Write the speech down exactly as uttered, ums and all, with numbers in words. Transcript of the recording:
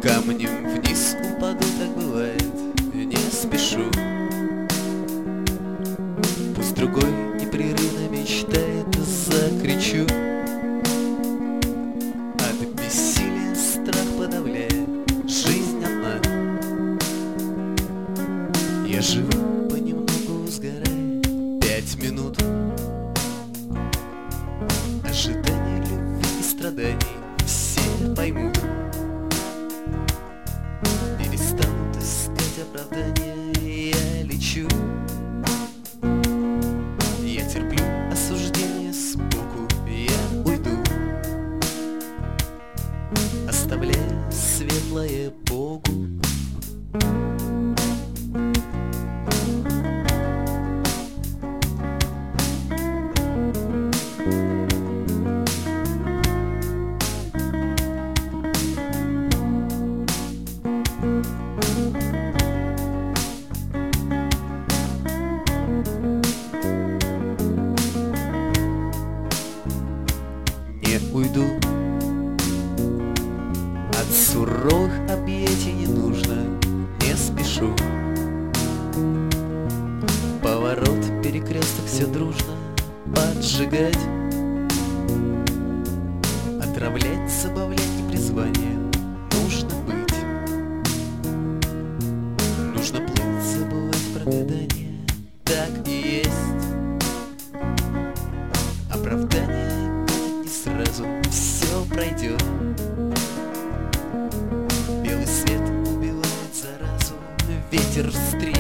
Камнем вниз упаду, так бывает, не спешу. Пусть другой непрерывно мечтает, закричу. От бессилия страх подавляет, жизнь одна. Я живу понемногу, сгорая, пять минут. Ожидания, любви и страданий все поймут. Перестанут искать оправдания, я лечу. Я терплю осуждение сбоку, я уйду, оставляя светлое Богу. Не уйду от суровых объятий, не нужно, не спешу. Поворот, перекресток, все дружно поджигать, отравлять, забавлять не призвание. Нужно быть, нужно плыть, забывать про гадание. Так и есть. Оправдание будет не сразу, все пройдет. Белый свет убивает заразу, ветер встреч.